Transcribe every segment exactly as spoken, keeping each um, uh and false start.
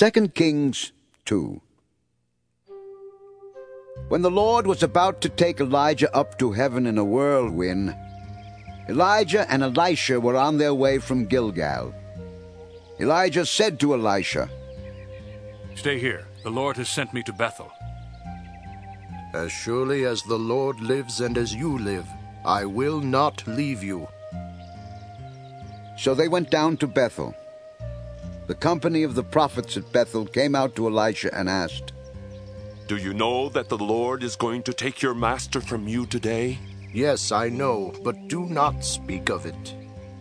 Second Kings two. When the Lord was about to take Elijah up to heaven in a whirlwind, Elijah and Elisha were on their way from Gilgal. Elijah said to Elisha, "Stay here. The Lord has sent me to Bethel." "As surely as the Lord lives and as you live, I will not leave you." So they went down to Bethel. The company of the prophets at Bethel came out to Elisha and asked, "Do you know that the Lord is going to take your master from you today?" "Yes, I know, but do not speak of it."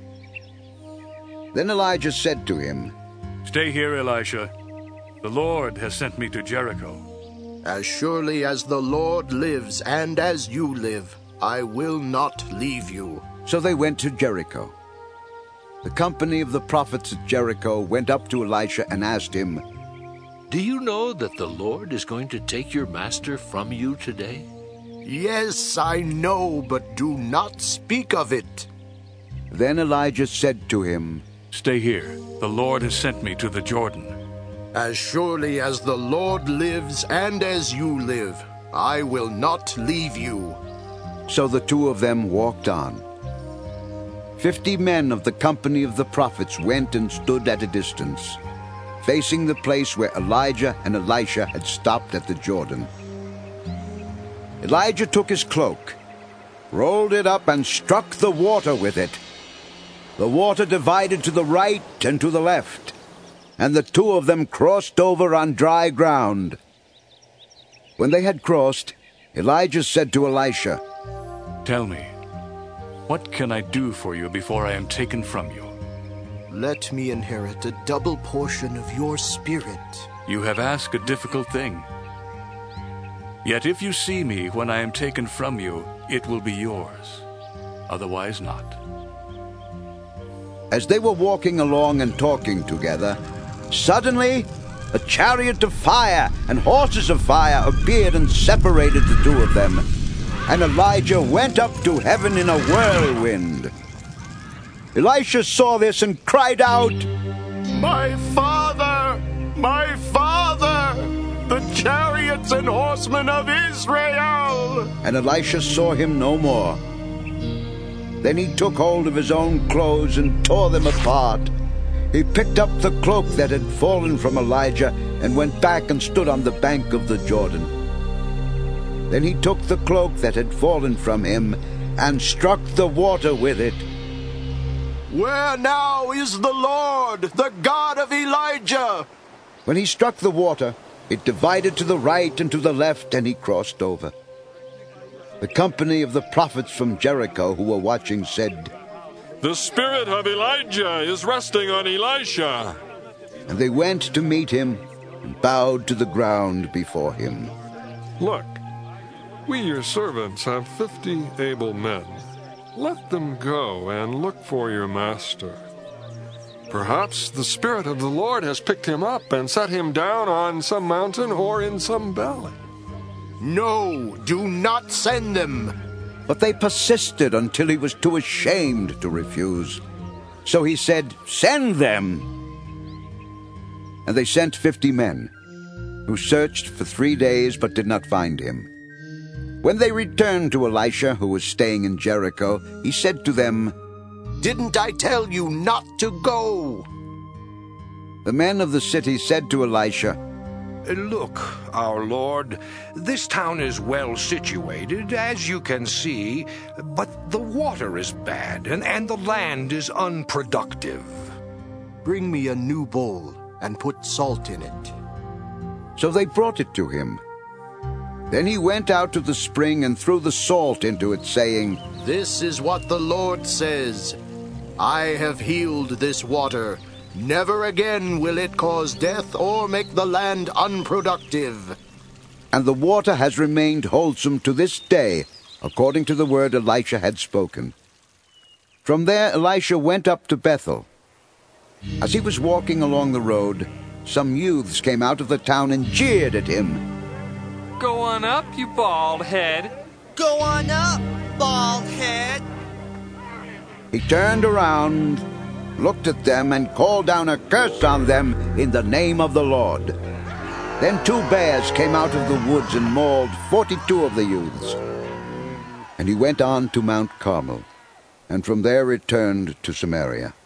Then Elijah said to him, "Stay here, Elisha. The Lord has sent me to Jericho." "As surely as the Lord lives and as you live, I will not leave you." So they went to Jericho. The company of the prophets at Jericho went up to Elisha and asked him, "Do you know that the Lord is going to take your master from you today?" "Yes, I know, but do not speak of it." Then Elijah said to him, "Stay here. The Lord has sent me to the Jordan." "As surely as the Lord lives and as you live, I will not leave you." So the two of them walked on. Fifty men of the company of the prophets went and stood at a distance, facing the place where Elijah and Elisha had stopped at the Jordan. Elijah took his cloak, rolled it up, and struck the water with it. The water divided to the right and to the left, and the two of them crossed over on dry ground. When they had crossed, Elijah said to Elisha, "Tell me, what can I do for you before I am taken from you?" "Let me inherit a double portion of your spirit." "You have asked a difficult thing. Yet if you see me when I am taken from you, it will be yours. Otherwise not." As they were walking along and talking together, suddenly a chariot of fire and horses of fire appeared and separated the two of them, and Elijah went up to heaven in a whirlwind. Elisha saw this and cried out, "My father! My father! The chariots and horsemen of Israel!" And Elisha saw him no more. Then he took hold of his own clothes and tore them apart. He picked up the cloak that had fallen from Elijah and went back and stood on the bank of the Jordan. Then he took the cloak that had fallen from him and struck the water with it. "Where now is the Lord, the God of Elijah?" When he struck the water, it divided to the right and to the left, and he crossed over. The company of the prophets from Jericho who were watching said, "The spirit of Elijah is resting on Elisha." And they went to meet him and bowed to the ground before him. "Look, we your servants have fifty able men. Let them go and look for your master. Perhaps the Spirit of the Lord has picked him up and set him down on some mountain or in some valley." "No, do not send them." But they persisted until he was too ashamed to refuse. So he said, "Send them." And they sent fifty men, who searched for three days but did not find him. When they returned to Elisha, who was staying in Jericho, he said to them, "Didn't I tell you not to go?" The men of the city said to Elisha, "Look, our lord, this town is well situated, as you can see, but the water is bad, and, and the land is unproductive." "Bring me a new bowl and put salt in it." So they brought it to him. Then he went out to the spring and threw the salt into it, saying, "This is what the Lord says. I have healed this water. Never again will it cause death or make the land unproductive." And the water has remained wholesome to this day, according to the word Elisha had spoken. From there Elisha went up to Bethel. As he was walking along the road, some youths came out of the town and jeered at him. "Go on up, you bald head." "Go on up, bald head." He turned around looked at them, and called down a curse on them in the name of the Lord. Then two bears came out of the woods and mauled forty-two of the youths. And he went on to Mount Carmel, and from there returned to Samaria.